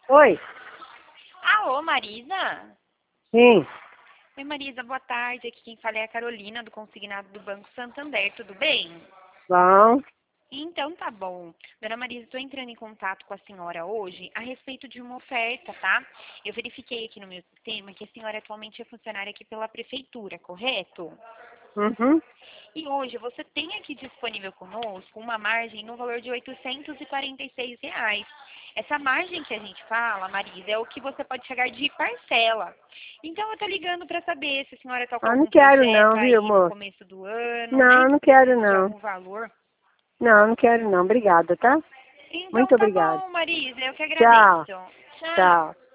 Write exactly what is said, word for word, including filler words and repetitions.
Oi? Alô, Marisa? Sim. Oi, Marisa, boa tarde. Aqui quem fala é a Carolina, do Consignado do Banco Santander, tudo bem? Bom. Então tá bom. Dona Marisa, estou entrando em contato com a senhora hoje a respeito de uma oferta, tá? Eu verifiquei aqui no meu sistema que a senhora atualmente é funcionária aqui pela prefeitura, correto? Uhum. E hoje você tem aqui disponível conosco uma margem no valor de oitocentos e quarenta e seis reais. Essa margem que a gente fala, Marisa, é o que você pode chegar de parcela. Então eu tô ligando para saber se a senhora está com Ah, não algum quero projeto não, viu, aí no moço? começo do ano, né, Não, que não quero precisa de não. algum valor. Não, não quero não. Obrigada, tá? Então Muito tá obrigada. bom, Marisa, eu que agradeço. Tchau. Tchau. Tchau.